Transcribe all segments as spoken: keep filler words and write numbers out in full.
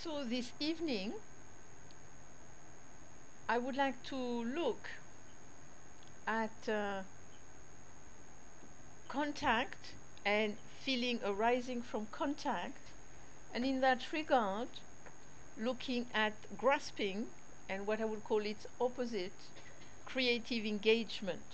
So this evening, I would like to look at uh, contact and feeling arising from contact, and in that regard, looking at grasping and what I would call its opposite, creative engagement.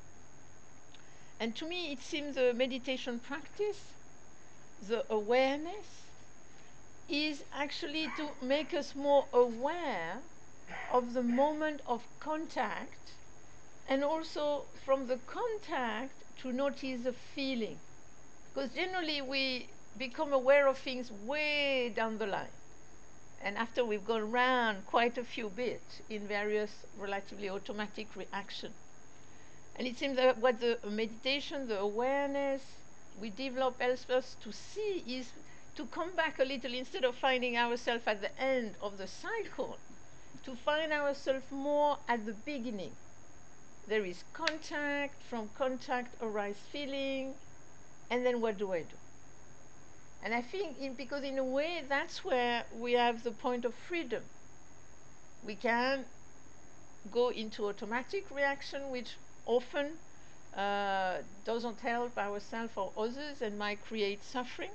And to me, it seems the meditation practice, the awareness, is actually to make us more aware of the moment of contact, and also from the contact to notice the feeling. Because generally we become aware of things way down the line, and after we've gone around quite a few bits in various relatively automatic reaction. And it seems that what the meditation, the awareness we develop helps us to see is to come back a little, instead of finding ourselves at the end of the cycle, to find ourselves more at the beginning. There is contact, from contact arise feeling, and then what do I do? And I think in, because in a way that's where we have the point of freedom. We can go into automatic reaction, which often uh, doesn't help ourselves or others and might create suffering.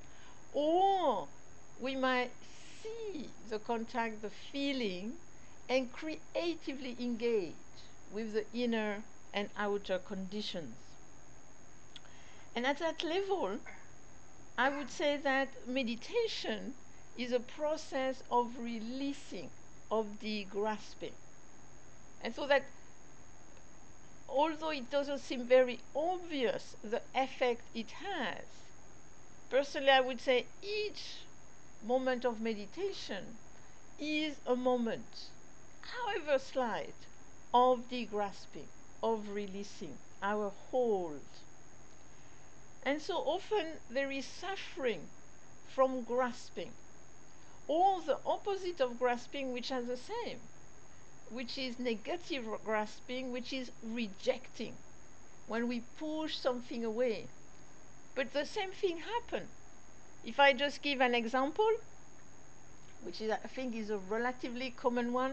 Or we might see the contact, the feeling, and creatively engage with the inner and outer conditions. And at that level, I would say that meditation is a process of releasing, of the grasping. And so that although it doesn't seem very obvious the effect it has, personally I would say each moment of meditation is a moment, however slight, of the grasping, of releasing our hold. And so often there is suffering from grasping, or the opposite of grasping, which are the same, which is negative grasping, which is rejecting, when we push something away. But the same thing happens. If I just give an example, which is, I think is a relatively common one,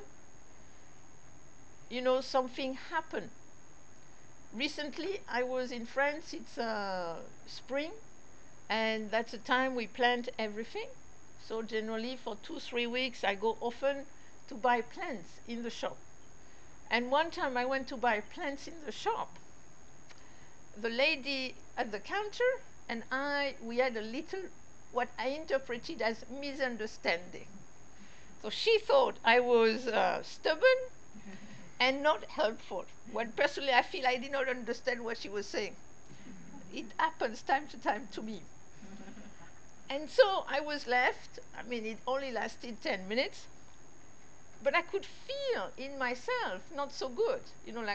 you know, something happened. Recently, I was in France, it's uh, spring, and that's the time we plant everything. So generally for two, three weeks, I go often to buy plants in the shop. And one time I went to buy plants in the shop. The lady at the counter and I, we had a little, what I interpreted as misunderstanding. So she thought I was uh, stubborn and not helpful. When personally I feel I did not understand what she was saying. It happens time to time to me. And so I was left, I mean, it only lasted ten minutes, but I could feel in myself not so good. You know, like,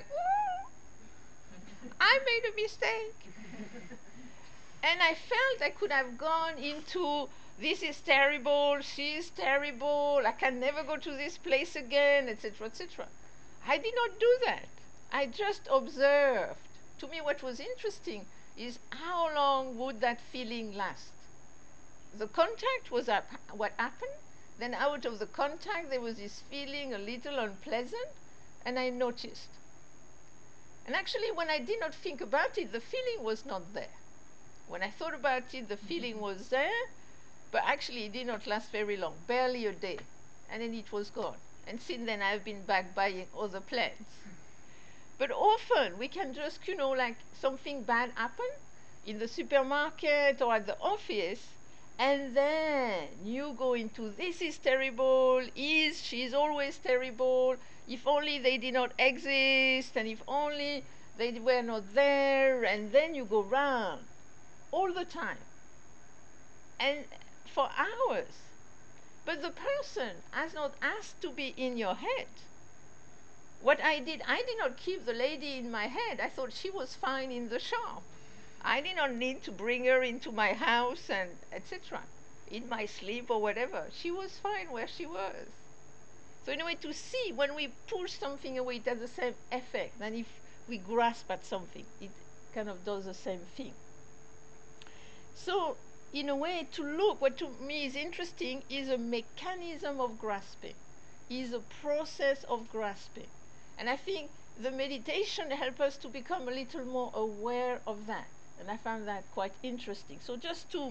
I made a mistake. And I felt I could have gone into, this is terrible, she is terrible, I can never go to this place again, et cetera, et cetera. I did not do that. I just observed. To me, what was interesting is how long would that feeling last? The contact was up, what happened. Then out of the contact, there was this feeling a little unpleasant, and I noticed. And actually, when I did not think about it, the feeling was not there. When I thought about it, the feeling was there, but actually it did not last very long, barely a day. And then it was gone. And since then, I've been back buying other plants. But often, we can just, you know, like something bad happen in the supermarket or at the office, and then you go into, this is terrible, is, she's always terrible, if only they did not exist, and if only they were not there, and then you go round all the time, and for hours. But the person has not asked to be in your head. What I did, I did not keep the lady in my head. I thought she was fine in the shop. I did not need to bring her into my house and et cetera, in my sleep or whatever. She was fine where she was. So in a way, to see when we push something away, it has the same effect than if we grasp at something. It kind of does the same thing. So in a way, to look, what to me is interesting is a mechanism of grasping, is a process of grasping. And I think the meditation helps us to become a little more aware of that. And I found that quite interesting. So just to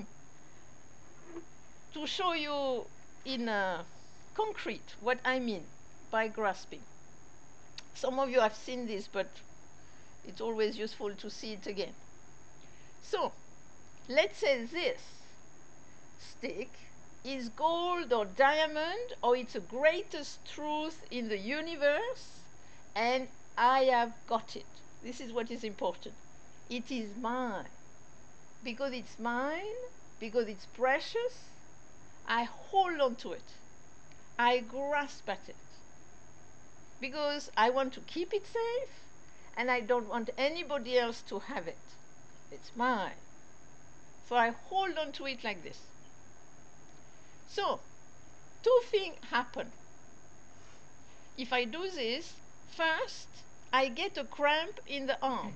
to show you in uh, concrete what I mean by grasping. Some of you have seen this, but it's always useful to see it again. So, let's say this stick is gold or diamond, or it's the greatest truth in the universe, and I have got it. This is what is important. It is mine. Because it's mine, because it's precious, I hold on to it. I grasp at it. Because I want to keep it safe, and I don't want anybody else to have it. It's mine. So I hold on to it like this. So, two things happen. If I do this, first, I get a cramp in the arm.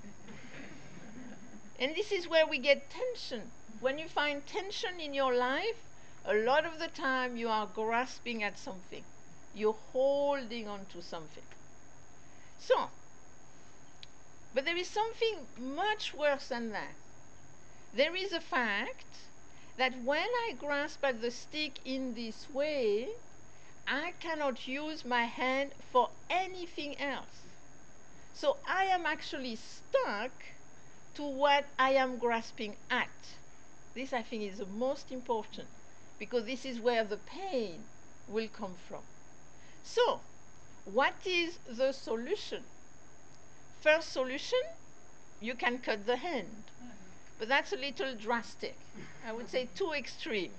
And this is where we get tension. When you find tension in your life, a lot of the time you are grasping at something. You're holding on to something. So, but there is something much worse than that. There is a fact that when I grasp at the stick in this way, I cannot use my hand for anything else. So I am actually stuck to what I am grasping at. This, I think, is the most important, because this is where the pain will come from. So, what is the solution? First solution, you can cut the hand. But that's a little drastic. I would say too extreme.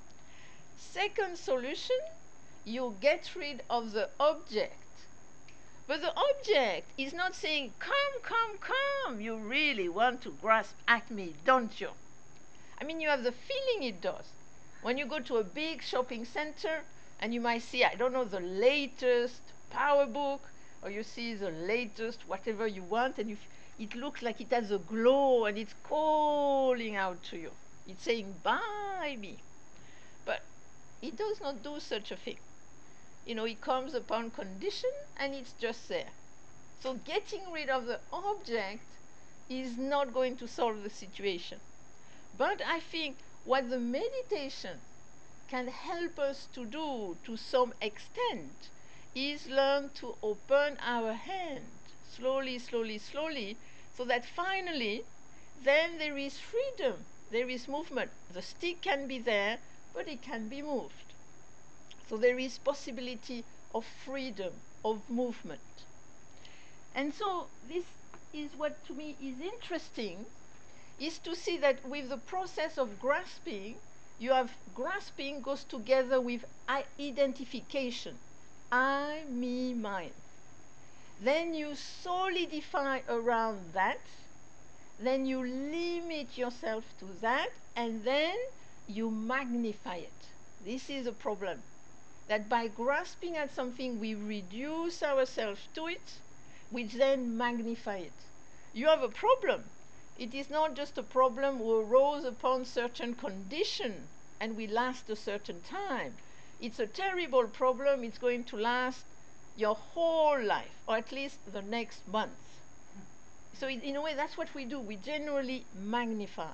Second solution, you get rid of the object. But the object is not saying, come, come, come, you really want to grasp at me, don't you? I mean, you have the feeling it does. When you go to a big shopping center and you might see, I don't know, the latest power book, or you see the latest whatever you want, and you f- it looks like it has a glow and it's calling out to you. It's saying, buy me. But it does not do such a thing. You know, it comes upon condition and it's just there. So getting rid of the object is not going to solve the situation. But I think what the meditation can help us to do to some extent is learn to open our hand slowly, slowly, slowly, so that finally then there is freedom, there is movement. The stick can be there, but it can be moved. So there is possibility of freedom, of movement. And so this is what to me is interesting, is to see that with the process of grasping, you have grasping goes together with identification. I, me, mine. Then you solidify around that, then you limit yourself to that, and then you magnify it. This is a problem. That by grasping at something, we reduce ourselves to it, which then magnify it. You have a problem. It is not just a problem who arose upon certain condition and will last a certain time. It's a terrible problem. It's going to last your whole life, or at least the next month. So in, in a way, that's what we do. We generally magnify.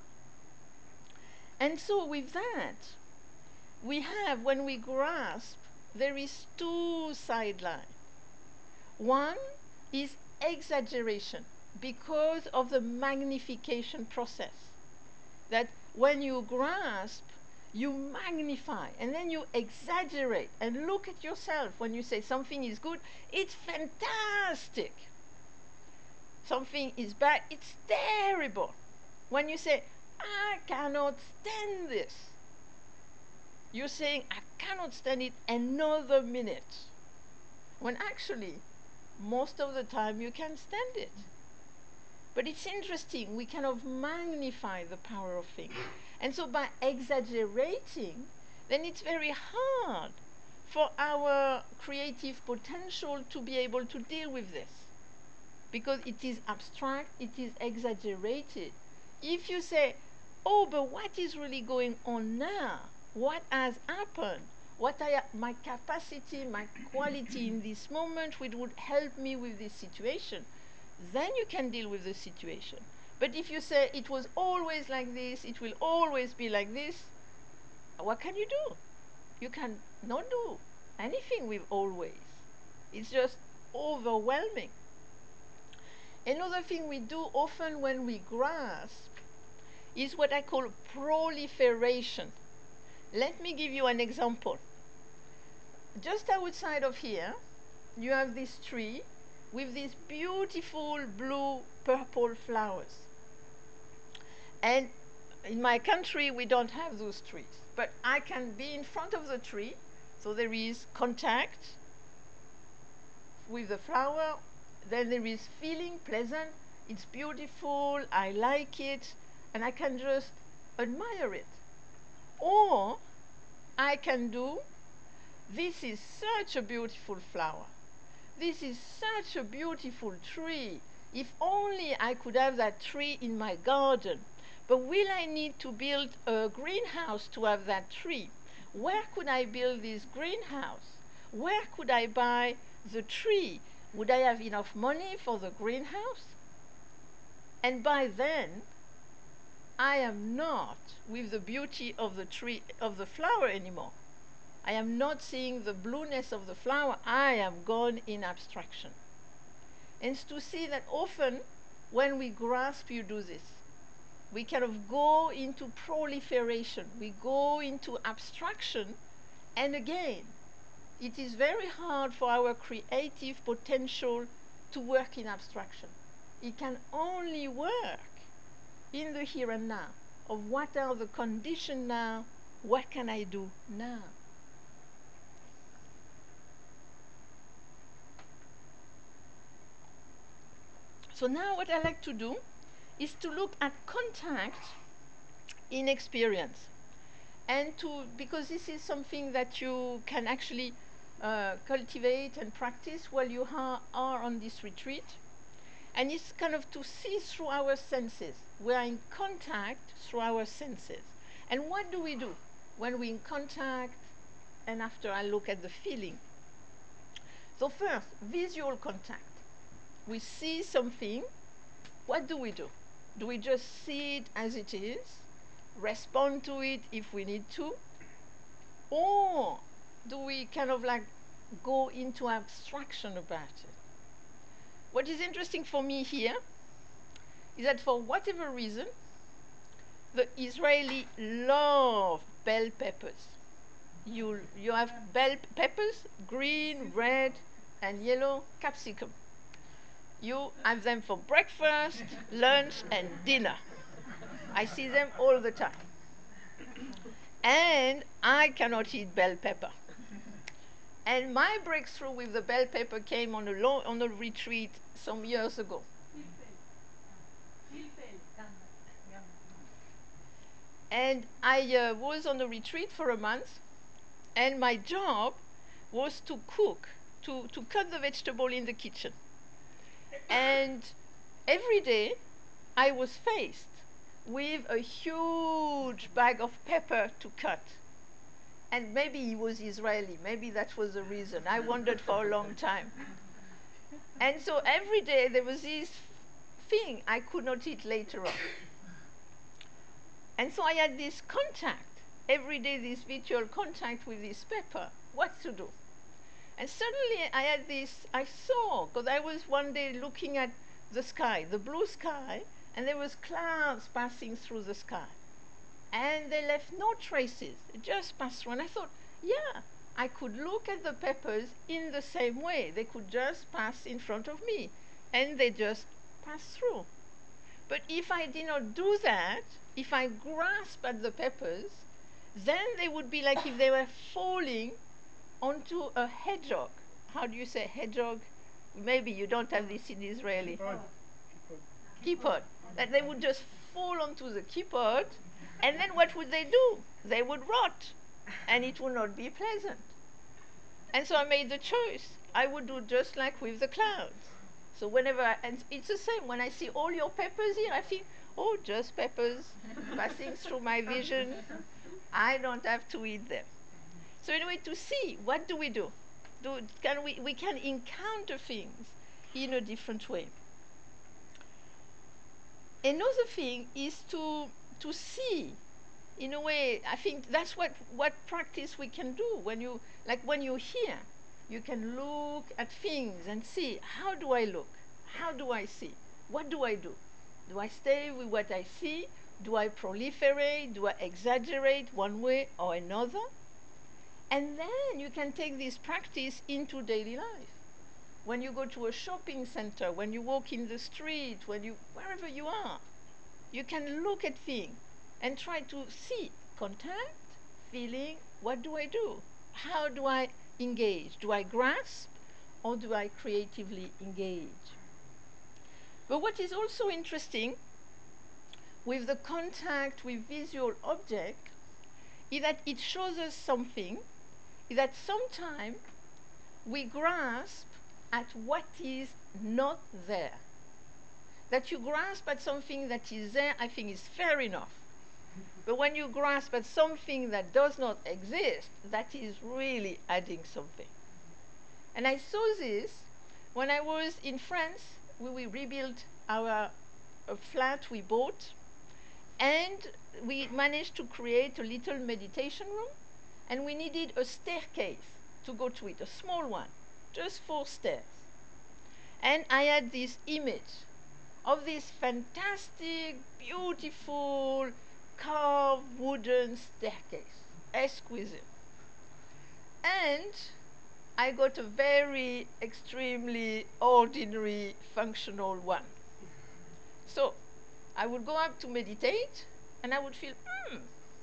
And so with that, we have, when we grasp, there is two sidelines. One is exaggeration because of the magnification process. That when you grasp, you magnify and then you exaggerate and look at yourself. When you say something is good, it's fantastic. Something is bad, it's terrible. When you say, I cannot stand this, you're saying, I cannot stand it another minute. When actually, most of the time you can stand it. But it's interesting, we kind of magnify the power of things. And so by exaggerating, then it's very hard for our creative potential to be able to deal with this. Because it is abstract, it is exaggerated. If you say, oh, but what is really going on now? What has happened? What are my capacity, my quality in this moment which would help me with this situation? Then you can deal with the situation. But if you say it was always like this, it will always be like this, what can you do? You can not do anything with always. It's just overwhelming. Another thing we do often when we grasp is what I call proliferation. Let me give you an example. Just outside of here, you have this tree with these beautiful blue purple flowers. And in my country, we don't have those trees. But I can be in front of the tree, so there is contact with the flower, then there is feeling pleasant, it's beautiful, I like it, and I can just admire it. Or I can do, this is such a beautiful flower. This is such a beautiful tree. If only I could have that tree in my garden. But will I need to build a greenhouse to have that tree? Where could I build this greenhouse? Where could I buy the tree? Would I have enough money for the greenhouse? And by then, I am not with the beauty of the tree, of the flower anymore. I am not seeing the blueness of the flower. I am gone in abstraction. And to see that often when we grasp, you do this. We kind of go into proliferation. We go into abstraction. And again, it is very hard for our creative potential to work in abstraction. It can only work in the here and now, of what are the conditions now, what can I do now? So now what I like to do is to look at contact in experience. And to, because this is something that you can actually uh, cultivate and practice while you ha- are on this retreat. And it's kind of to see through our senses. We are in contact through our senses. And what do we do when we're in contact and after I look at the feeling? So first, visual contact. We see something. What do we do? Do we just see it as it is, respond to it if we need to? Or do we kind of like go into abstraction about it? What is interesting for me here is that for whatever reason, the Israeli love bell peppers. You, you have bell peppers, green, red, and yellow capsicum. You have them for breakfast, lunch, and dinner. I see them all the time. And I cannot eat bell pepper. And my breakthrough with the bell pepper came on a, long, on a retreat some years ago. And I uh, was on a retreat for a month, and my job was to cook, to, to cut the vegetable in the kitchen. And every day I was faced with a huge bag of pepper to cut. And maybe he was Israeli, maybe that was the reason. I wondered for a long time. And so every day there was this thing I could not eat later on. And so I had this contact, every day this visual contact with this pepper, what to do. And suddenly I had this, I saw, because I was one day looking at the sky, the blue sky, and there was clouds passing through the sky. And they left no traces, it just passed through. And I thought, yeah, I could look at the peppers in the same way. They could just pass in front of me, and they just passed through. But if I did not do that, if I grasp at the peppers, then they would be like if they were falling onto a hedgehog. How do you say hedgehog? Maybe you don't have this in Israeli. Kipod. That they would just fall onto the kipod, and then what would they do? They would rot, and it would not be pleasant. And so I made the choice. I would do just like with the clouds. So whenever, I, and it's the same, when I see all your peppers here, I think, Oh, just peppers passing through my vision. I don't have to eat them. So anyway, to see, what do we do? Do can we we can encounter things in a different way. Another thing is to to see. In a way, I think that's what what practice we can do when you like when you hear, you can look at things and see, how do I look? How do I see? What do I do? Do I stay with what I see? Do I proliferate? Do I exaggerate one way or another? And then you can take this practice into daily life. When you go to a shopping center, when you walk in the street, when you wherever you are, you can look at things and try to see contact, feeling, what do I do? How do I engage? Do I grasp or do I creatively engage? But what is also interesting with the contact with visual object is that it shows us something, is that sometimes we grasp at what is not there. That you grasp at something that is there, I think is fair enough. But when you grasp at something that does not exist, that is really adding something. And I saw this when I was in France. We, we rebuilt our a flat we bought, and we managed to create a little meditation room, and we needed a staircase to go to it, a small one, just four stairs. And I had this image of this fantastic, beautiful, carved wooden staircase, exquisite. And I got a very extremely ordinary functional one. So I would go up to meditate and I would feel, hmm,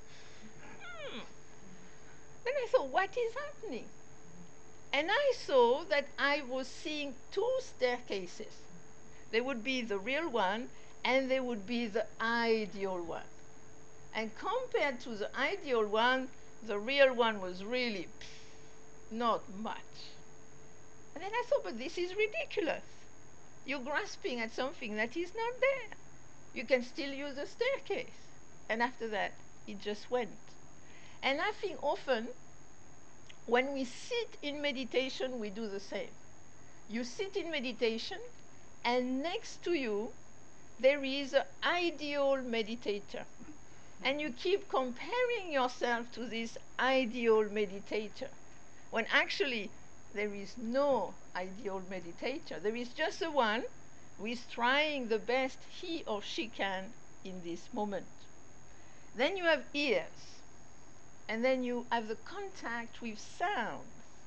hmm. Then I thought, what is happening? And I saw that I was seeing two staircases. There would be the real one and there would be the ideal one. And compared to the ideal one, the real one was really pff, not much. And then I thought, but this is ridiculous. You're grasping at something that is not there. You can still use a staircase. And after that, it just went. And I think often when we sit in meditation, we do the same. You sit in meditation, and next to you, there is an ideal meditator. And you keep comparing yourself to this ideal meditator, when actually there is no ideal meditator. There is just the one who is trying the best he or she can in this moment. Then you have ears, and then you have the contact with sounds.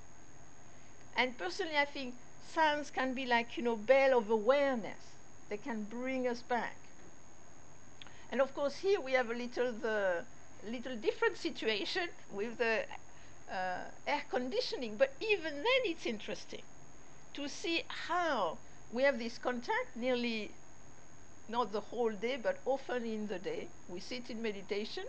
And personally, I think sounds can be like, you know, bell of awareness. They can bring us back. And of course, here we have a little the little different situation with the uh, air conditioning. But even then, it's interesting to see how we have this contact nearly not the whole day, but often in the day. We sit in meditation,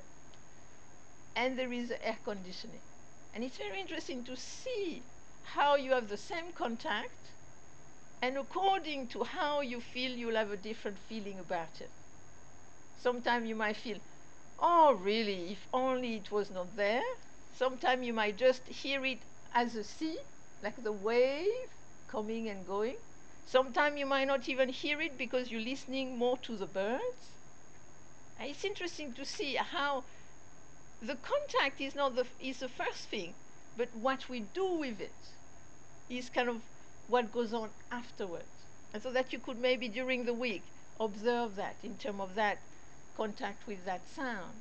and there is air conditioning. And it's very interesting to see how you have the same contact, and according to how you feel, you'll have a different feeling about it. Sometimes you might feel, oh, really, if only it was not there. Sometimes you might just hear it as a sea, like the wave coming and going. Sometimes you might not even hear it because you're listening more to the birds. And it's interesting to see how the contact is not the, is the first thing, but what we do with it is kind of what goes on afterwards. And so that you could maybe during the week observe that in terms of that contact with that sound.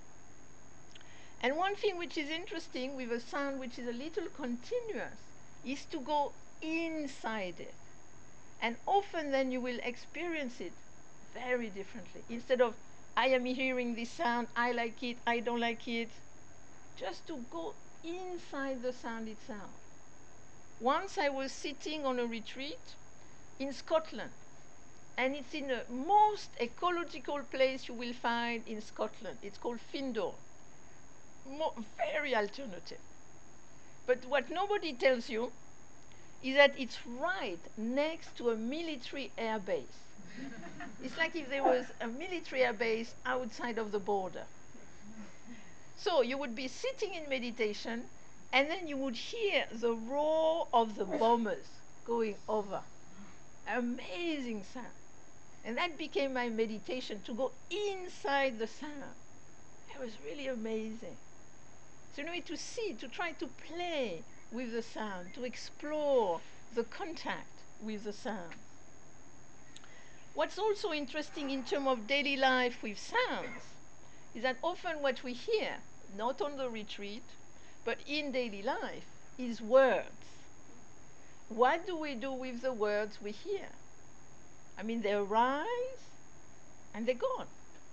And one thing which is interesting with a sound which is a little continuous is to go inside it. And often then you will experience it very differently. Instead of, I am hearing this sound, I like it, I don't like it, just to go inside the sound itself. Once I was sitting on a retreat in Scotland, and it's in the most ecological place you will find in Scotland. It's called Findor. Mo- very alternative. But what nobody tells you is that it's right next to a military air base. It's like if there was a military base outside of the border. So you would be sitting in meditation, and then you would hear the roar of the bombers going over. Amazing sound. And that became my meditation, to go inside the sound. It was really amazing. So, you know, to see, to try to play with the sound, to explore the contact with the sound. What's also interesting in terms of daily life with sounds is that often what we hear, not on the retreat, but in daily life, is words. What do we do with the words we hear? I mean, they arise and they're gone.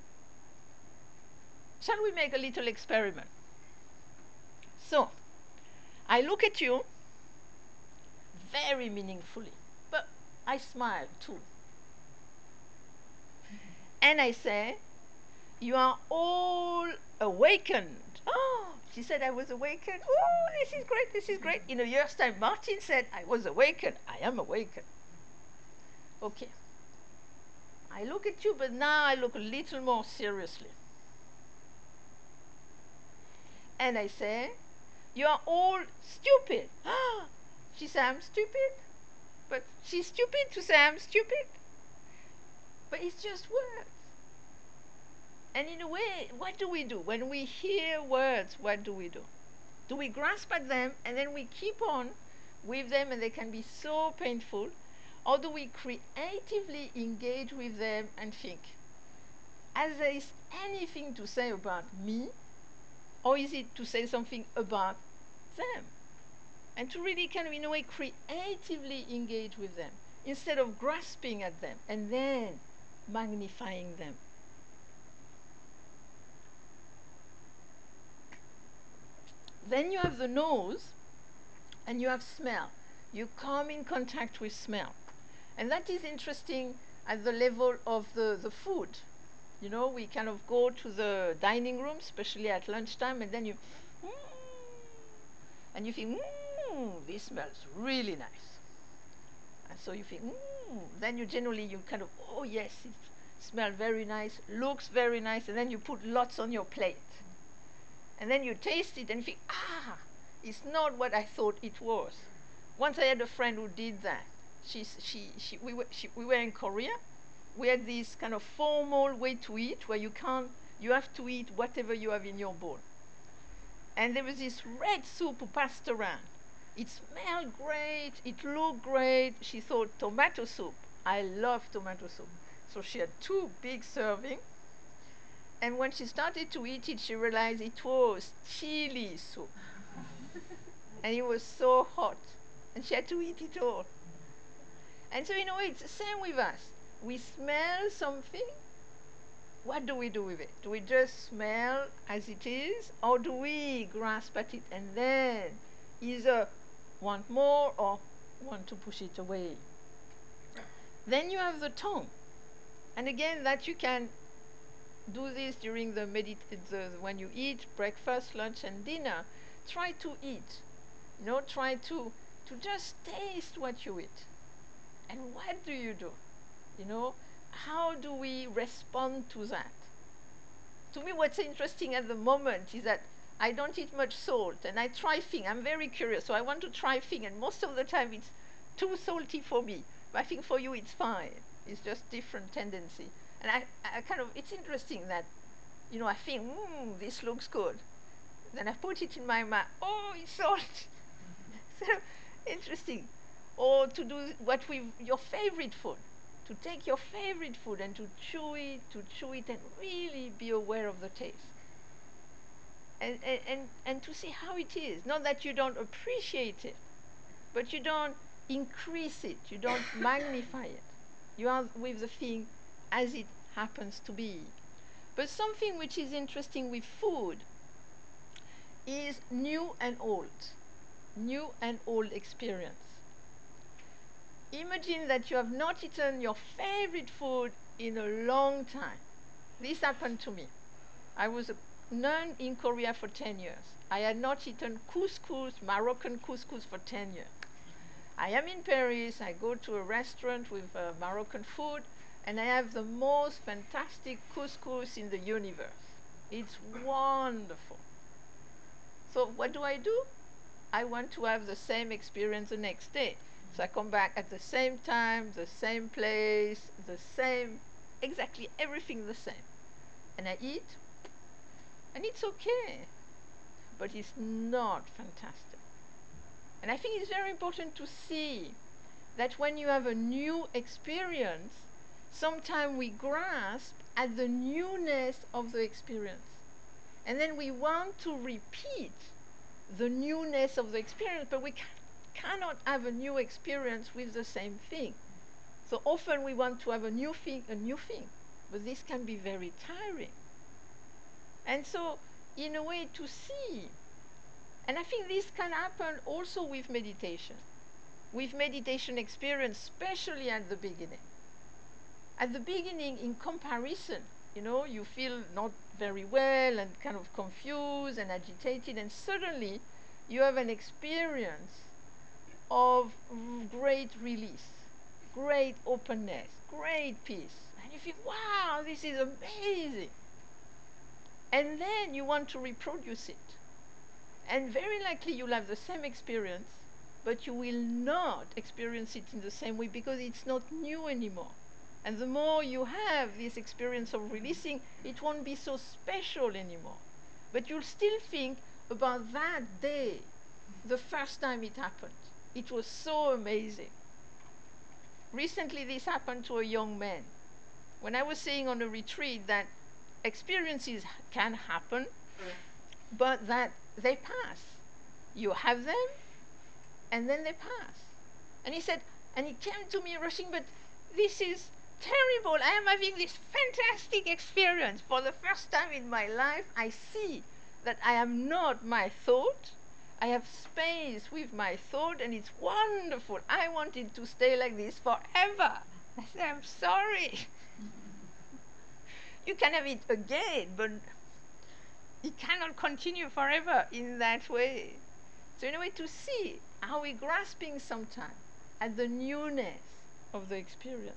Shall we make a little experiment? So, I look at you very meaningfully, but I smile too. And I say, you are all awakened. Oh, she said I was awakened. Oh, this is great, this is great. In a year's time, Martin said I was awakened. I am awakened. Okay. I look at you, but now I look a little more seriously. And I say, you are all stupid. She said, I'm stupid? But she's stupid to say I'm stupid? But it's just words. And in a way, what do we do? When we hear words, what do we do? Do we grasp at them and then we keep on with them and they can be so painful? Or do we creatively engage with them and think, as there is anything to say about me, or is it to say something about them? And to really kind of, in a way, creatively engage with them instead of grasping at them and then magnifying them. Then you have the nose and you have smell. You come in contact with smell. And that is interesting at the level of the, the food. You know, we kind of go to the dining room, especially at lunchtime, and then you, mm, and you think, mm, this smells really nice. And so you think, mm, then you generally, you kind of, oh yes, it smells very nice, looks very nice, and then you put lots on your plate. And then you taste it and you think, ah, it's not what I thought it was. Once I had a friend who did that. She's, she, she, we, were, she, we were in Korea. We had this kind of formal way to eat where you can't, you have to eat whatever you have in your bowl. And there was this red soup who passed around. It smelled great, it looked great. She thought, tomato soup. I love tomato soup. So she had two big servings. And when she started to eat it, she realized it was chili soup. And it was so hot. And she had to eat it all. And so, in a way, it's the same with us. We smell something. What do we do with it? Do we just smell as it is? Or do we grasp at it and then either want more or want to push it away? Then you have the tongue. And again, that you can do this during the, medit- the when you eat breakfast, lunch, and dinner. Try to eat. You know, try to, to just taste what you eat. And what do you do? You know, how do we respond to that? To me, what's interesting at the moment is that I don't eat much salt, and I try things. I'm very curious, so I want to try things, and most of the time it's too salty for me. But I think for you it's fine. It's just different tendency. And I, I kind of, it's interesting that, you know, I think, mmm, this looks good. Then I put it in my mouth. Oh, it's salt. So interesting. Or to do what with your favorite food, to take your favorite food and to chew it, to chew it and really be aware of the taste. And, and, and, and to see how it is. Not that you don't appreciate it, but you don't increase it, you don't magnify it. You are with the thing as it happens to be. But something which is interesting with food is new and old. New and old experience. Imagine that you have not eaten your favorite food in a long time. This happened to me. I was a nun in Korea for ten years. I had not eaten couscous, Moroccan couscous, for ten years. I am in Paris. I go to a restaurant with uh, Moroccan food. and I have the most fantastic couscous in the universe. It's wonderful. So what do I do? I want to have the same experience the next day. So I come back at the same time, the same place, the same, exactly everything the same. And I eat, and it's okay, but it's not fantastic. And I think it's very important to see that when you have a new experience, sometimes we grasp at the newness of the experience. And then we want to repeat the newness of the experience, but we ca- cannot have a new experience with the same thing. So often we want to have a new thing, a new thing, but this can be very tiring. And so, in a way, to see, and I think this can happen also with meditation, with meditation experience, especially at the beginning. At the beginning, in comparison, you know, you feel not very well and kind of confused and agitated, and suddenly you have an experience of great release, great openness, great peace. And you think, wow, this is amazing. And then you want to reproduce it. And very likely you'll have the same experience, but you will not experience it in the same way because it's not new anymore. And the more you have this experience of releasing, it won't be so special anymore. But you'll still think about that day, the first time it happened. It was so amazing. Recently, this happened to a young man. When I was saying on a retreat that experiences can happen, but that they pass. You have them, and then they pass. And he said, and he came to me rushing, but this is terrible. I am having this fantastic experience. For the first time in my life, I see that I am not my thought. I have space with my thought, and it's wonderful. I wanted to stay like this forever. I said, I'm sorry. You can have it again, but it cannot continue forever in that way. So in a way to see, are we grasping sometime at the newness of the experience?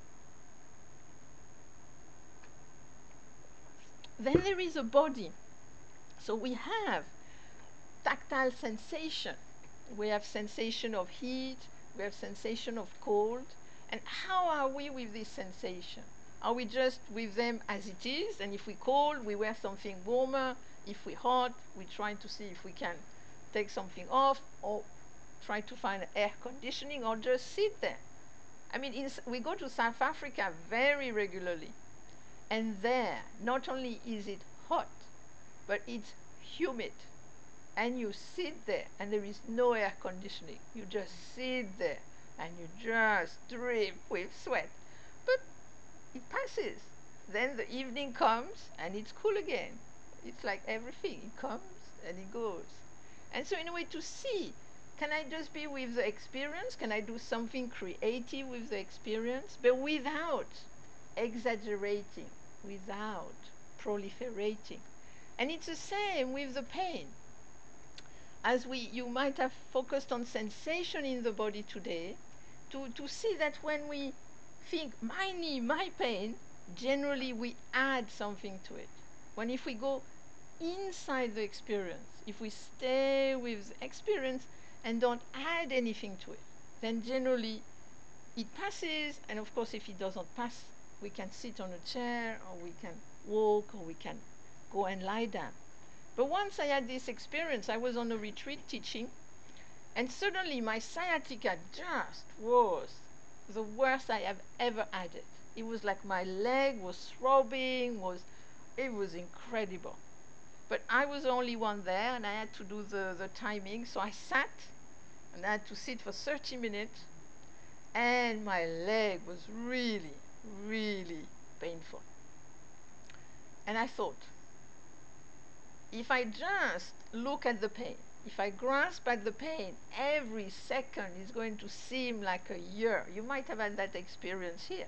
Then there is a body. So we have tactile sensation. We have sensation of heat, we have sensation of cold. And how are we with this sensation? Are we just with them as it is? And if we're cold, we wear something warmer. If we're hot, we try to see if we can take something off or try to find air conditioning or just sit there. I mean, in, we go to South Africa very regularly. And there, not only is it hot, but it's humid. And you sit there and there is no air conditioning. You just sit there and you just drip with sweat. But it passes. Then the evening comes and it's cool again. It's like everything. It comes and it goes. And so in a way to see, can I just be with the experience? Can I do something creative with the experience? But without exaggerating, without proliferating. And it's the same with the pain. As we, you might have focused on sensation in the body today, to, to see that when we think, my knee, my pain, generally we add something to it. When if we go inside the experience, if we stay with the experience and don't add anything to it, then generally it passes, and of course if it doesn't pass, we can sit on a chair, or we can walk, or we can go and lie down. But once I had this experience, I was on a retreat teaching, and suddenly my sciatica just was the worst I have ever had it. It was like my leg was throbbing, was it was incredible. But I was the only one there, and I had to do the, the timing, so I sat, and I had to sit for thirty minutes, and my leg was really, really painful. And I thought, if I just look at the pain, if I grasp at the pain, every second is going to seem like a year. You might have had that experience here.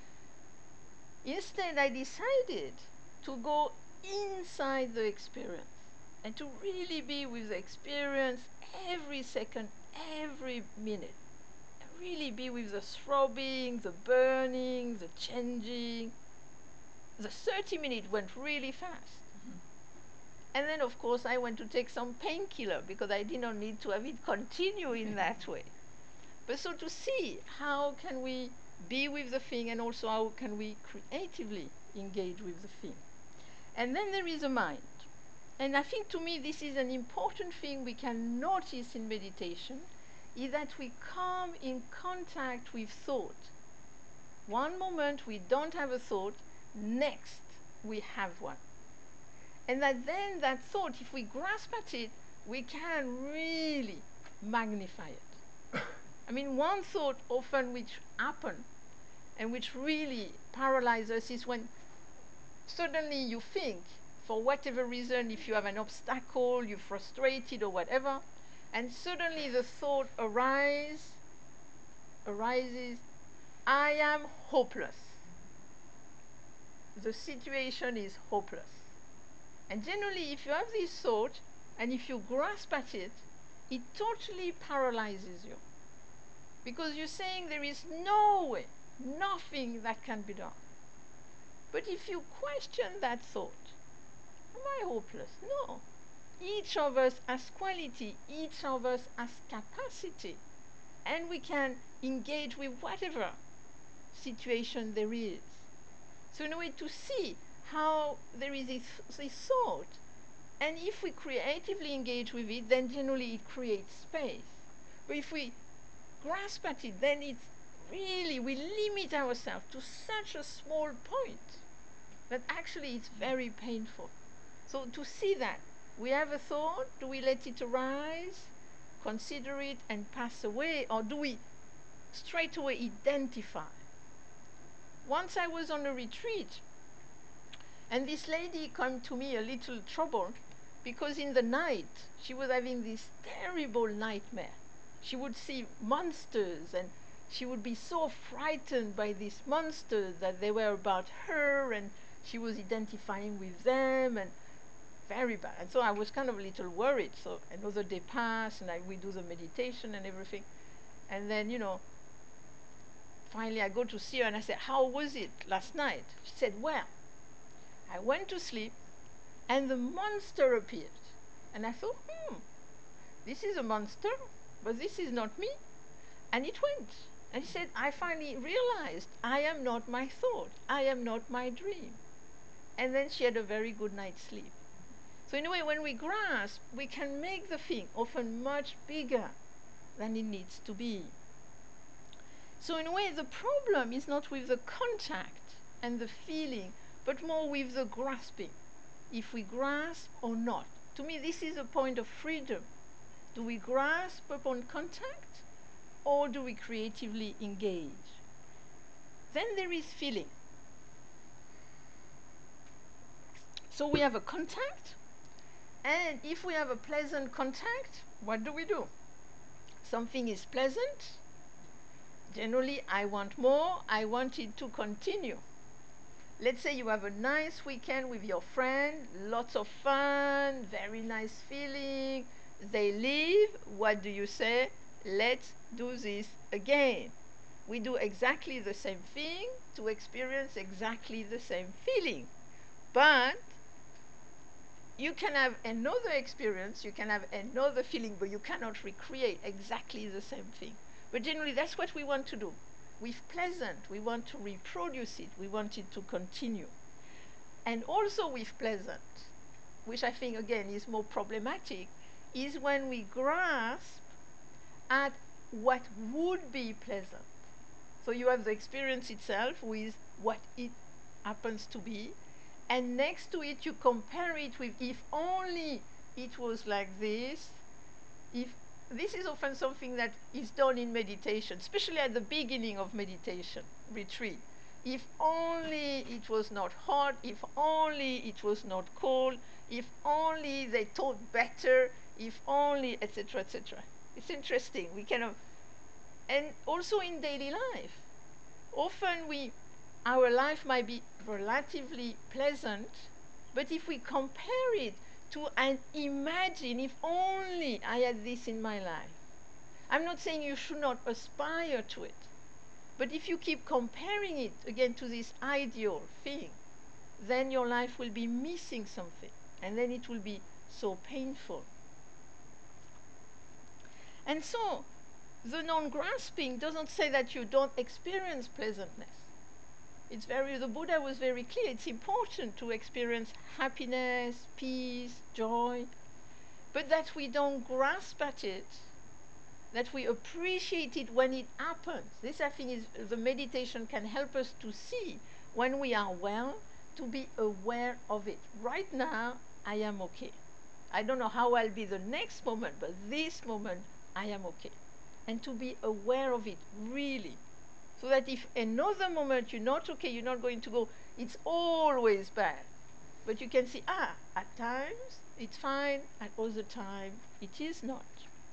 Instead, I decided to go inside the experience and to really be with the experience every second, every minute. really be with the throbbing, the burning, the changing. The thirty minutes went really fast. Mm-hmm. And then, of course, I went to take some painkiller because I did not need to have it continue in that way. But so to see how can we be with the thing and also how can we creatively engage with the thing. And then there is a mind. And I think to me this is an important thing we can notice in meditation, is that we come in contact with thought. One moment we don't have a thought, next we have one. And that then that thought, if we grasp at it, we can really magnify it. I mean, one thought often which happen and which really paralyzes us is when suddenly you think, for whatever reason, if you have an obstacle, you're frustrated or whatever, and suddenly the thought arise, arises, I am hopeless. The situation is hopeless. And generally, if you have this thought, and if you grasp at it, it totally paralyzes you. Because you're saying there is no way, nothing that can be done. But if you question that thought, am I hopeless? No. Each of us has quality, each of us has capacity, and we can engage with whatever situation there is. So in a way to see how there is this, this thought, and if we creatively engage with it, then generally it creates space. But if we grasp at it, then it's really, we limit ourselves to such a small point that actually it's very painful. So to see that, we have a thought, do we let it arise, consider it and pass away, or do we straight away identify? Once I was on a retreat, and this lady came to me a little troubled because in the night she was having this terrible nightmare. She would see monsters and she would be so frightened by these monsters that they were about her and she was identifying with them, and very bad. And so I was kind of a little worried. So another day passed and I, we do the meditation and everything. And then, you know, finally I go to see her and I said, how was it last night? She said, well, I went to sleep and the monster appeared. And I thought, hmm, this is a monster, but this is not me. And it went. And she said, I finally realized I am not my thought. I am not my dream. And then she had a very good night's sleep. So in a way, when we grasp, we can make the thing often much bigger than it needs to be. So in a way, the problem is not with the contact and the feeling, but more with the grasping. If we grasp or not. To me, this is a point of freedom. Do we grasp upon contact, or do we creatively engage? Then there is feeling. So we have a contact, and if we have a pleasant contact, what do we do? Something is pleasant. Generally, I want more. I want it to continue. Let's say you have a nice weekend with your friend, lots of fun, very nice feeling. They leave. What do you say? Let's do this again. We do exactly the same thing to experience exactly the same feeling. But you can have another experience, you can have another feeling, but you cannot recreate exactly the same thing. But generally, that's what we want to do. With pleasant, we want to reproduce it, we want it to continue. And also with pleasant, which I think, again, is more problematic, is when we grasp at what would be pleasant. So you have the experience itself with what it happens to be, and next to it you compare it with if only it was like this. If this is often something that is done in meditation, especially at the beginning of meditation retreat. If only it was not hot, if only it was not cold, if only they taught better, if only, et cetera, et cetera. It's interesting. We kind of, and also in daily life, often we, our life might be relatively pleasant, but if we compare it to and imagine if only I had this in my life, I'm not saying you should not aspire to it, but if you keep comparing it again to this ideal thing, then your life will be missing something, and then it will be so painful. And so, the non-grasping doesn't say that you don't experience pleasantness. It's very, the Buddha was very clear, it's important to experience happiness, peace, joy, but that we don't grasp at it, that we appreciate it when it happens. This, I think, is the meditation can help us to see when we are well, to be aware of it. Right now, I am okay. I don't know how I'll be the next moment, but this moment, I am okay. And to be aware of it, really. So that if another moment you're not okay, you're not going to go, it's always bad. But you can see, ah, at times it's fine, at other time it is not.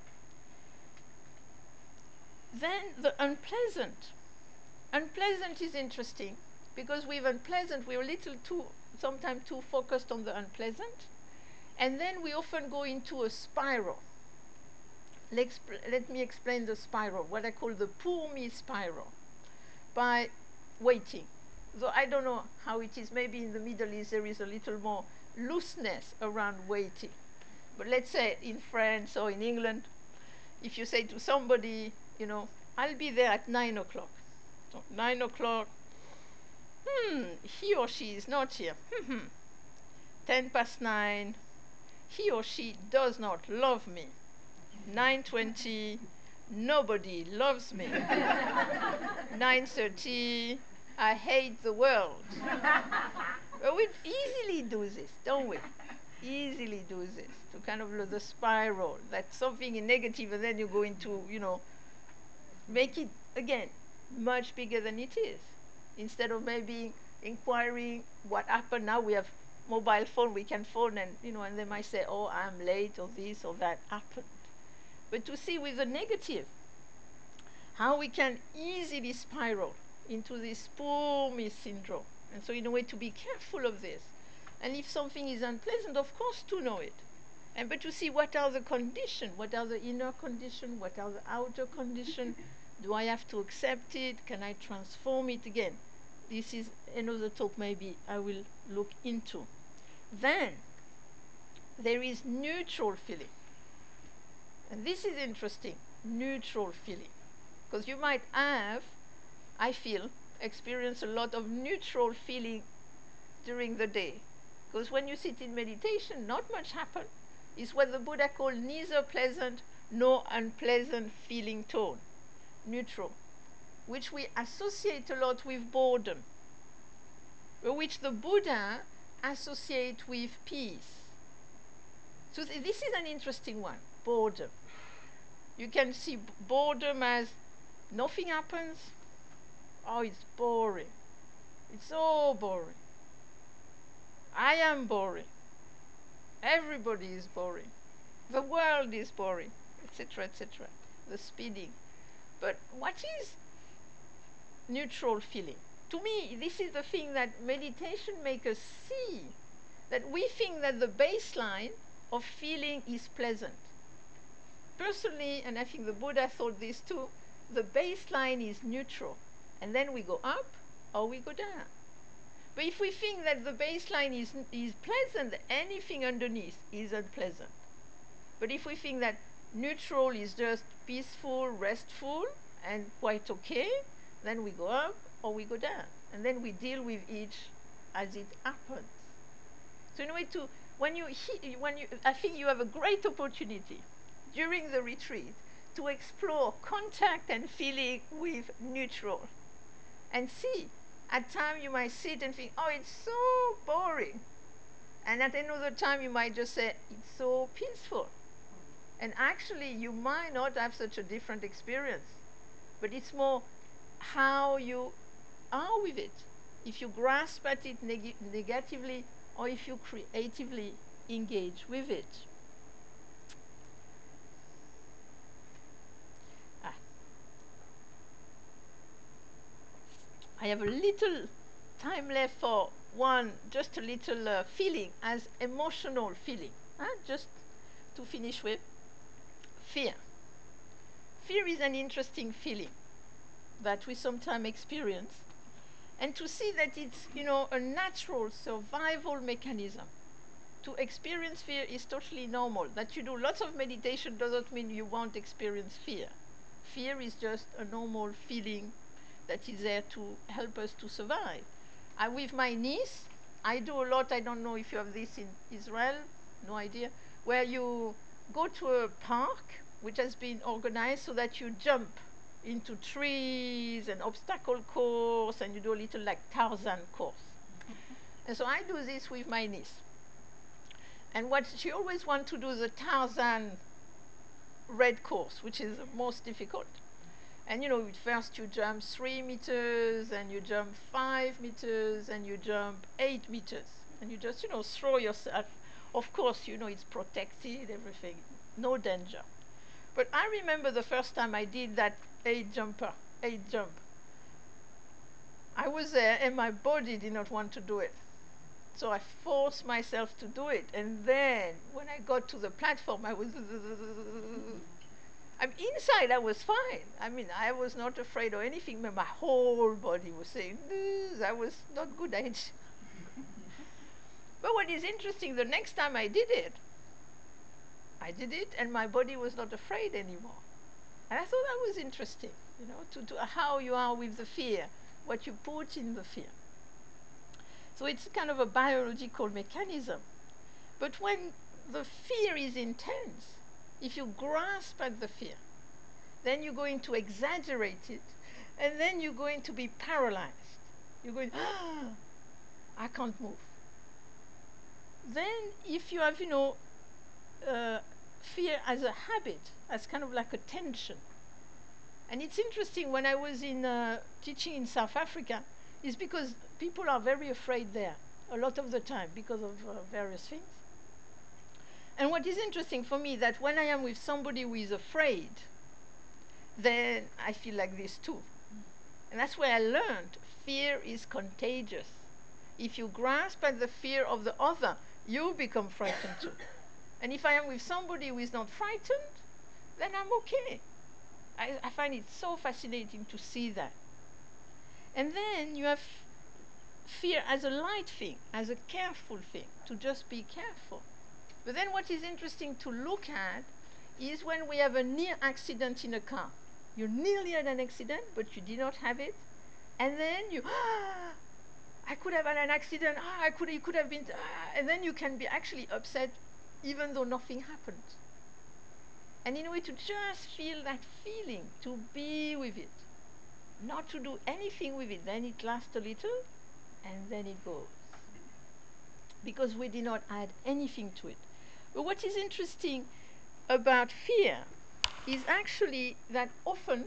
Then the unpleasant. Unpleasant is interesting because with unpleasant we're a little too, sometimes too focused on the unpleasant, and then we often go into a spiral. Let's, let me explain the spiral, what I call the poor me spiral, by waiting. Though I don't know how it is, maybe in the Middle East there is a little more looseness around waiting. But let's say in France or in England, if you say to somebody, you know, I'll be there at nine o'clock. So nine o'clock, hmm, he or she is not here. Hmm, ten past nine, he or she does not love me. nine twenty, nobody loves me. nine thirty, I hate the world. But we easily do this, don't we? Easily do this, to kind of the spiral, that's something in negative, and then you go into, you know, make it, again, much bigger than it is. Instead of maybe inquiring what happened, now we have mobile phone, we can phone, and, you know, and they might say, oh, I'm late, or this or that happened. But to see with the negative, how we can easily spiral into this poor me syndrome. And so in a way to be careful of this. And if something is unpleasant, of course to know it. And but to see what are the conditions, what are the inner conditions, what are the outer conditions. Do I have to accept it? Can I transform it again? This is another talk maybe I will look into. Then there is neutral feeling. And this is interesting, neutral feeling. Because you might have, I feel, experience a lot of neutral feeling during the day. Because when you sit in meditation, not much happens. It's what the Buddha called neither pleasant nor unpleasant feeling tone, neutral, which we associate a lot with boredom, which the Buddha associates with peace. So th- this is an interesting one, boredom. You can see b- boredom as nothing happens. Oh, it's boring. It's so boring. I am boring. Everybody is boring. The world is boring, et cetera, et cetera. The speeding. But what is neutral feeling? To me, this is the thing that meditation makes us see. That we think that the baseline of feeling is pleasant. Personally, and I think the Buddha thought this too, the baseline is neutral. And then we go up or we go down. But if we think that the baseline is, is pleasant, anything underneath is unpleasant. But if we think that neutral is just peaceful, restful, and quite okay, then we go up or we go down. And then we deal with each as it happens. So in a way to, when you, when you, I think you have a great opportunity during the retreat to explore contact and feeling with neutral. And see, at times you might sit and think, oh, it's so boring. And at another time you might just say, it's so peaceful. And actually you might not have such a different experience. But it's more how you are with it. If you grasp at it neg- negatively, or if you creatively engage with it. Ah. I have a little time left for one, just a little uh, feeling as emotional feeling. Huh? Just to finish with fear. fear is an interesting feeling that we sometimes experience, and to see that it's, you know, a natural survival mechanism. To experience fear is totally normal. That you do lots of meditation doesn't mean you won't experience fear. Fear is just a normal feeling that is there to help us to survive. I, with my niece, I do a lot, I don't know if you have this in Israel, no idea, where you go to a park which has been organized so that you jump into trees and obstacle course, and you do a little like Tarzan course. And so I do this with my niece. And what she always wants to do is a Tarzan red course, which is the most difficult. And you know, first you jump three meters, and you jump five meters, and you jump eight meters. And you just, you know, throw yourself. Of course, you know, it's protected, everything, no danger. But I remember the first time I did that eight jumper, eight jump. I was there, and my body did not want to do it. So I forced myself to do it. And then when I got to the platform, I was, I'm inside, I was fine. I mean, I was not afraid or anything, but my whole body was saying, that was not good idea. But what is interesting, the next time I did it, I did it, and my body was not afraid anymore. And I thought that was interesting, you know, to, to how you are with the fear, what you put in the fear. So it's kind of a biological mechanism. But when the fear is intense, if you grasp at the fear, then you're going to exaggerate it, and then you're going to be paralyzed. You're going, ah, I can't move. Then if you have, you know, uh, fear as a habit, as kind of like a tension. And it's interesting, when I was in uh, teaching in South Africa, is because people are very afraid there a lot of the time because of uh, various things. And what is interesting for me, that when I am with somebody who is afraid, then I feel like this too. And that's where I learned fear is contagious. If you grasp at the fear of the other, you become frightened too. And if I am with somebody who is not frightened, then I'm okay. I, I find it so fascinating to see that. And then you have fear as a light thing, as a careful thing, to just be careful. But then what is interesting to look at is when we have a near accident in a car. You nearly had an accident, but you did not have it. And then you, ah, I could have had an accident, ah, I could, it could have been, ah, and then you can be actually upset even though nothing happened. And in a way to just feel that feeling, to be with it, not to do anything with it. Then it lasts a little, and then it goes. Because we did not add anything to it. But what is interesting about fear is actually that often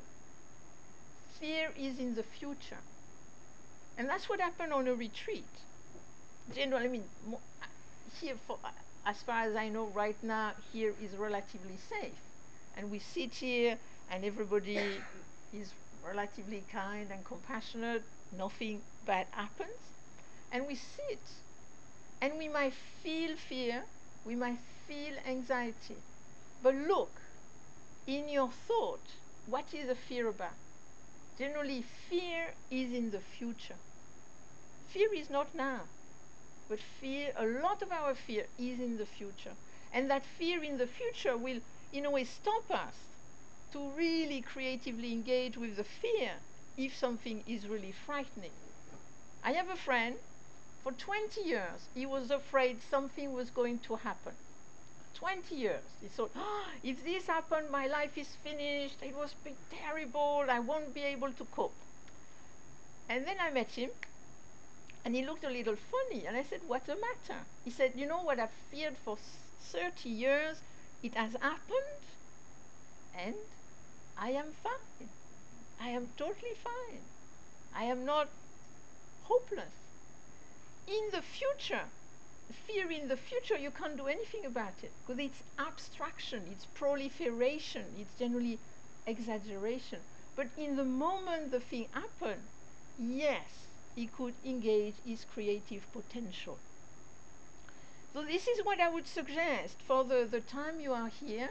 fear is in the future. And that's what happened on a retreat. Generally, I mean, mo- here, for, uh, as far as I know right now, here is relatively safe. And we sit here, and everybody is relatively kind and compassionate. Nothing bad happens. And we sit, and we might feel fear, we might feel anxiety. But look, in your thought, what is the fear about? Generally, fear is in the future. Fear is not now, but fear, a lot of our fear is in the future. And that fear in the future will, in a way, stop us to really creatively engage with the fear if something is really frightening. I have a friend, for twenty years, he was afraid something was going to happen. twenty years. He thought, oh, if this happened, my life is finished. It was terrible. I won't be able to cope. And then I met him, and he looked a little funny. And I said, what's the matter? He said, you know what I've feared for thirty years? It has happened, and I am fine. I am totally fine. I am not hopeless. In the future, fear in the future, you can't do anything about it because it's abstraction, it's proliferation, it's generally exaggeration. But in the moment the thing happened, yes, he could engage his creative potential. So this is what I would suggest for the, the time you are here.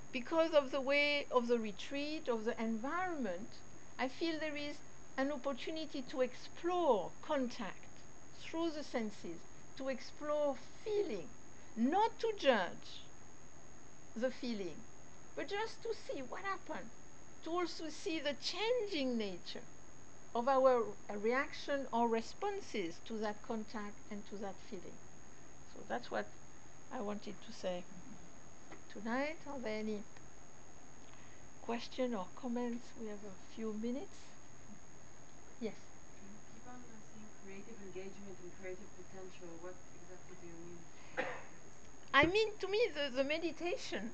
because of the way of the retreat, of the environment, I feel there is an opportunity to explore contact through the senses, to explore feeling, not to judge the feeling, but just to see what happened, to also see the changing nature of our reaction or responses to that contact and to that feeling. So that's what I wanted to say tonight. Are there any questions or comments? We have a few minutes. Yes. You keep on saying creative engagement and creative potential. What exactly do you mean? I mean, to me, the, the meditation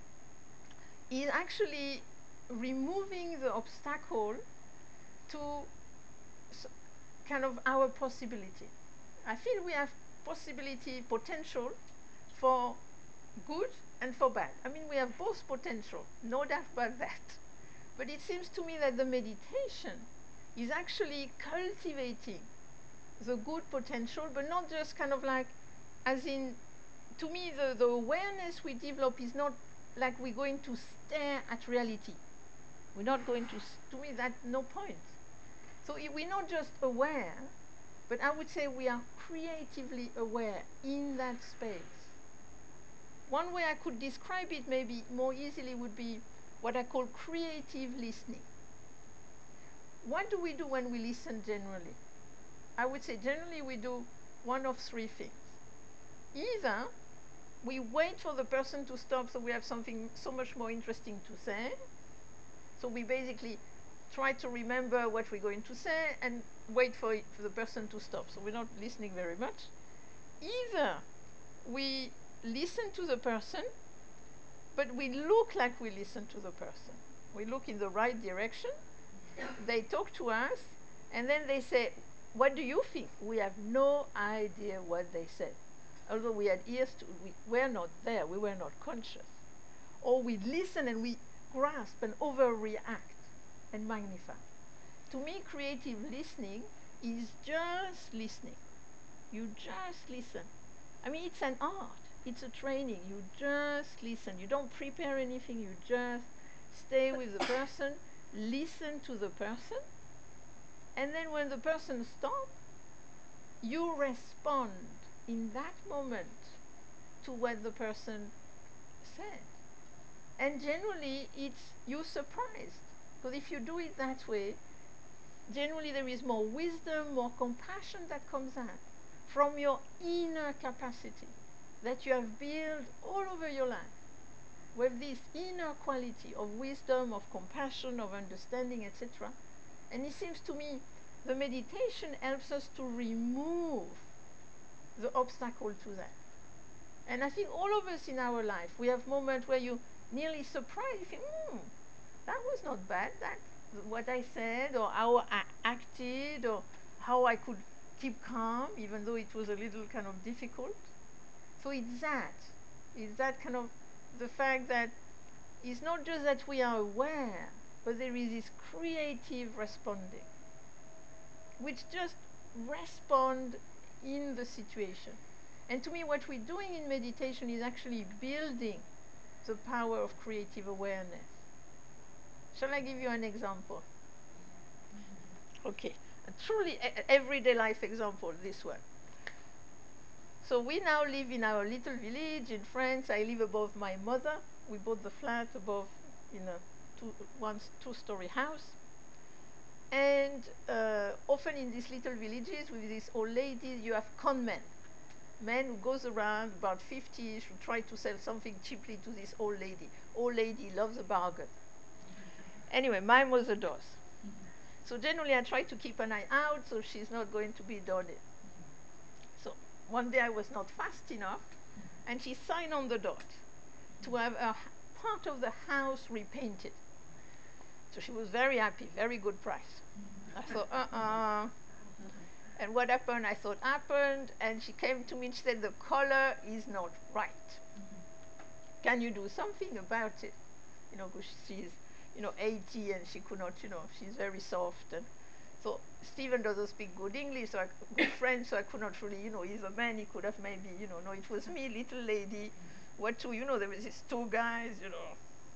is actually removing the obstacle to s- kind of our possibility. I feel we have possibility, potential for good and for bad. I mean, we have both potential, no doubt about that. But it seems to me that the meditation is actually cultivating the good potential, but not just kind of like, as in, to me, the, the awareness we develop is not like we're going to stare at reality. We're not going to, to me, that's no point. So we're not just aware, but I would say we are creatively aware in that space. One way I could describe it maybe more easily would be what I call creative listening. What do we do when we listen generally? I would say generally we do one of three things. Either we wait for the person to stop so we have something so much more interesting to say. So we basically try to remember what we're going to say and wait for, it, for the person to stop. So we're not listening very much. Either we listen to the person, but we look like we listen to the person. We look in the right direction. They talk to us, and then they say, "What do you think?" We have no idea what they said. Although we had ears to, we were not there, we were not conscious. Or we listen and we grasp and overreact and magnify. To me, creative listening is just listening. You just listen. I mean, it's an art. It's a training. You just listen. You don't prepare anything. You just stay with the person, listen to the person, and then when the person stops, you respond in that moment to what the person said. And generally, it's you're surprised. Because if you do it that way, generally there is more wisdom, more compassion that comes out from your inner capacity that you have built all over your life. With this inner quality of wisdom, of compassion, of understanding, et cetera. And it seems to me the meditation helps us to remove the obstacle to that. And I think all of us in our life, we have moments where you nearly surprised, you think, hmm, that was not bad, that what I said, or how I acted, or how I could keep calm, even though it was a little kind of difficult. So it's that. It's that kind of the fact that it's not just that we are aware, but there is this creative responding, which just respond in the situation. And to me, what we're doing in meditation is actually building the power of creative awareness. Shall I give you an example? Okay, a truly a- everyday life example, this one. So we now live in our little village in France. I live above my mother. We bought the flat above in a two, one two-story house. And uh, often in these little villages with these old ladies, you have con men. Men who goes around about fifty-ish who try to sell something cheaply to this old lady. Old lady loves a bargain. Anyway, my mother does. So generally I try to keep an eye out so she's not going to be done it. So one day I was not fast enough and she signed on the dot to have a part of the house repainted. So she was very happy, very good price. I thought, uh-uh. And what happened, I thought happened, and she came to me and she said, the color is not right. Can you do something about it? You know, because she's, you know, eighty and she could not, you know, she's very soft. And so Stephen doesn't speak good English, so I, good French, so I could not really, you know, he's a man, he could have maybe, you know, no, it was me, little lady. What to, you know, there was these two guys, you know.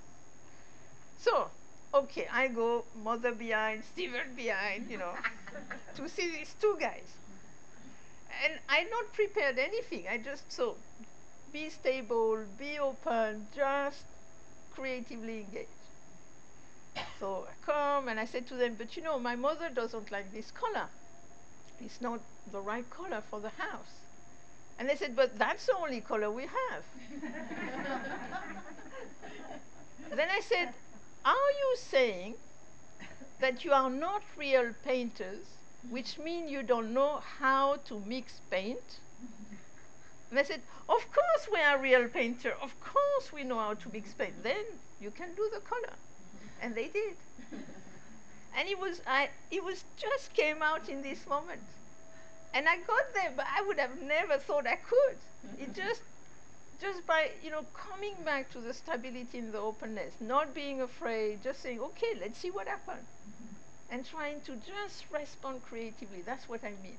So, okay, I go mother behind, Stephen behind, you know, to see these two guys. And I not prepared anything. I just so be stable, be open, just creatively engage. So I come and I said to them, but you know, my mother doesn't like this color. It's not the right color for the house. And they said, but that's the only color we have. Then I said, are you saying that you are not real painters, which means you don't know how to mix paint? And I said, of course we are real painter. Of course we know how to mix paint. Then you can do the color. And they did. And it was I it was just came out in this moment. And I got there, but I would have never thought I could. It just just by, you know, coming back to the stability and the openness, not being afraid, just saying, okay, let's see what happens. And trying to just respond creatively. That's what I mean.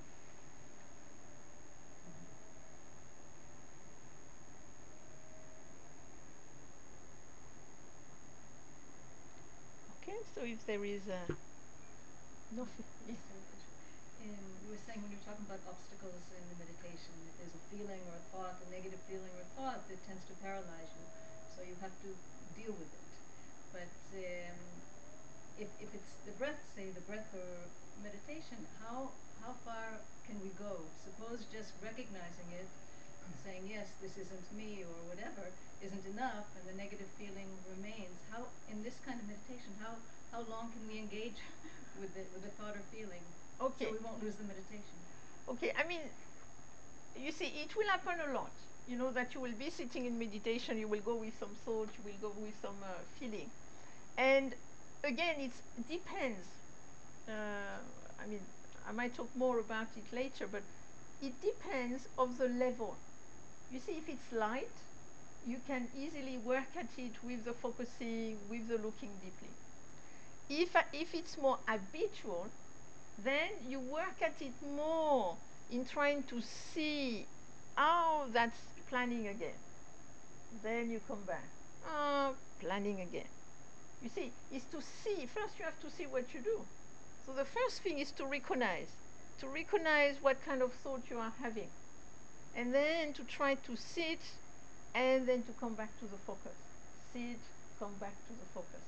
Okay, so if there is a nothing. Yes, sorry, Petra. Um, you were saying when you were talking about obstacles in the meditation, if there's a feeling or a thought, a negative feeling or a thought that tends to paralyze you, so you have to deal with it. But um, if if it's the breath, say the breath or meditation, how how far can we go? Suppose just recognizing it, saying yes, this isn't me or whatever, isn't enough, and the negative feeling remains. How in this kind of meditation, how how long can we engage with the with the thought or feeling, Okay. so we won't lose the meditation? Okay, I mean, you see, it will happen a lot. You know, that you will be sitting in meditation, you will go with some thought, you will go with some uh, feeling. And again, it depends. Uh, I mean, I might talk more about it later, but it depends of the level. You see, if it's light, you can easily work at it with the focusing, with the looking deeply. If, uh, if it's more habitual, then you work at it more in trying to see how that's planning again. Then you come back. Ah, planning again. You see, is to see. First, you have to see what you do. So the first thing is to recognize, to recognize what kind of thought you are having, and then to try to sit, and then to come back to the focus. Sit, come back to the focus.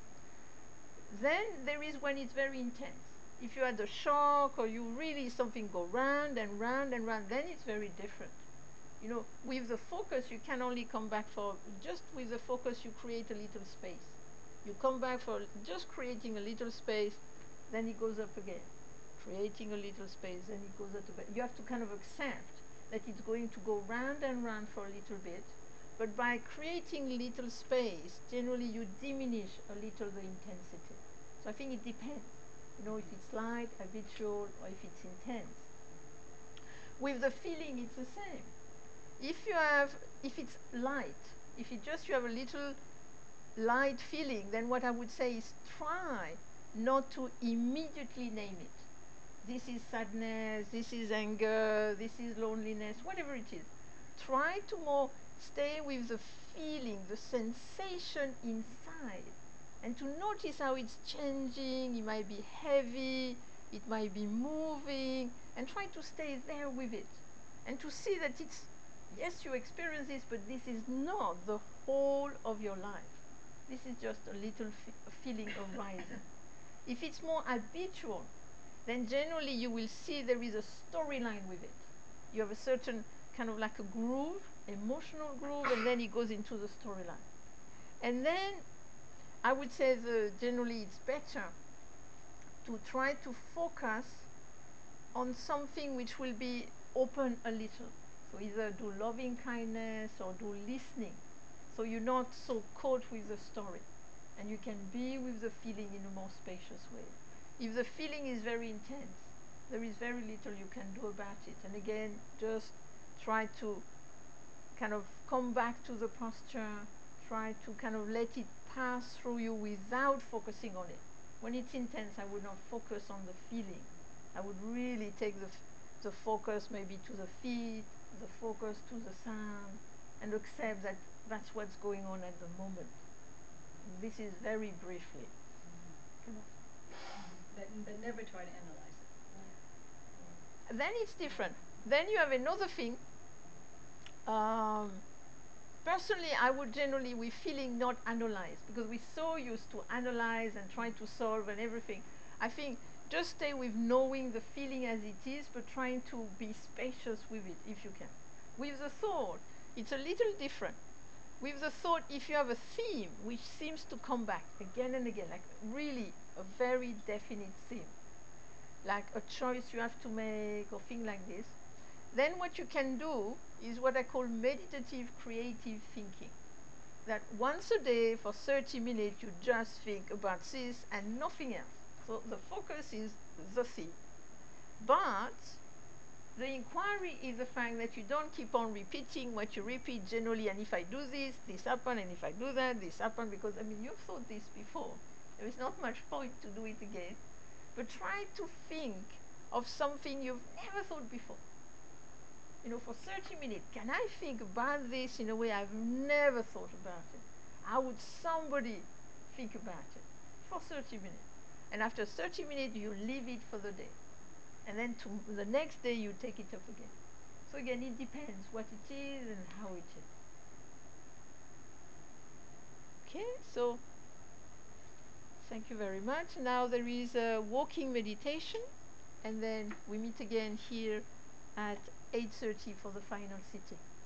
Then there is when it's very intense. If you had a shock or you really something go round and round and round, then it's very different. You know, with the focus, you can only come back for just with the focus, you create a little space. You come back for just creating a little space, then it goes up again. Creating a little space, then it goes up again. You have to kind of accept that it's going to go round and round for a little bit. But by creating little space, generally you diminish a little the intensity. So I think it depends. You know, if it's light, habitual, or if it's intense. With the feeling, it's the same. If you have, if it's light, if it just you have a little light feeling, then what I would say is try not to immediately name it. This is sadness, this is anger, this is loneliness, whatever it is. Try to more stay with the feeling, the sensation inside, and to notice how it's changing. It might be heavy, it might be moving, and try to stay there with it. And to see that it's, yes, you experience this, but this is not the whole of your life. This is just a little f- feeling arising. If it's more habitual, then generally you will see there is a storyline with it. You have a certain kind of like a groove, emotional groove, and then it goes into the storyline. And then I would say the generally it's better to try to focus on something which will be open a little. So either do loving kindness or do listening. So you're not so caught with the story. And you can be with the feeling in a more spacious way. If the feeling is very intense, there is very little you can do about it. And again, just try to kind of come back to the posture, try to kind of let it pass through you without focusing on it. When it's intense, I would not focus on the feeling. I would really take the, f- the focus maybe to the feet, the focus to the sound, and accept that that's what's going on at the moment. This is very briefly. You know. But, but never try to analyze it. Right. Then it's different. Then you have another thing. Um, personally, I would generally, with feeling, not analyze, because we're so used to analyze and try to solve and everything. I think just stay with knowing the feeling as it is, but trying to be spacious with it if you can. With the thought, it's a little different. With the thought, if you have a theme which seems to come back again and again, like really a very definite theme, like a choice you have to make or thing like this, then what you can do is what I call meditative creative thinking. That once a day for thirty minutes you just think about this and nothing else. So the focus is the theme. But the inquiry is the fact that you don't keep on repeating what you repeat generally, and if I do this, this happen, and if I do that, this happen, because I mean you've thought this before. There is not much point to do it again. But try to think of something you've never thought before. You know, for thirty minutes, can I think about this in a way I've never thought about it? How would somebody think about it? For thirty minutes. And after thirty minutes, you leave it for the day. And then to the next day, you take it up again. So again, it depends what it is and how it is. Okay, so thank you very much. Now there is a walking meditation, and then we meet again here at eight thirty for the final sitting.